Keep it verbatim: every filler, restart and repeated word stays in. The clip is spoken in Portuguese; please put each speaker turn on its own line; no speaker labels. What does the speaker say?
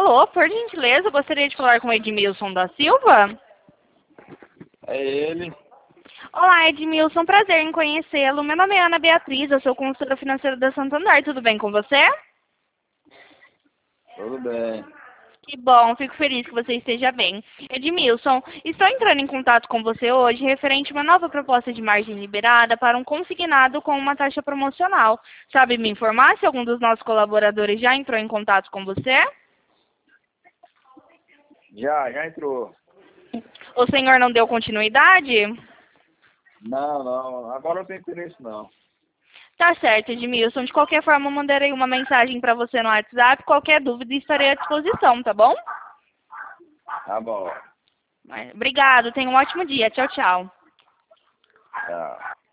Alô, por gentileza, eu gostaria de falar com o Edmilson da Silva.
É ele.
Olá, Edmilson, prazer em conhecê-lo. Meu nome é Ana Beatriz, eu sou consultora financeira da Santander. Tudo bem com você?
Tudo bem.
Que bom, fico feliz que você esteja bem. Edmilson, estou entrando em contato com você hoje referente a uma nova proposta de margem liberada para um consignado com uma taxa promocional. Sabe me informar se algum dos nossos colaboradores já entrou em contato com você?
Já, já entrou.
O senhor não deu continuidade?
Não, não. Agora não tem interesse, não.
Tá certo, Edmilson. De qualquer forma, eu mandarei uma mensagem para você no WhatsApp. Qualquer dúvida, estarei à disposição, tá bom?
Tá bom.
Obrigado, tenha um ótimo dia. Tchau, tchau.
Tchau.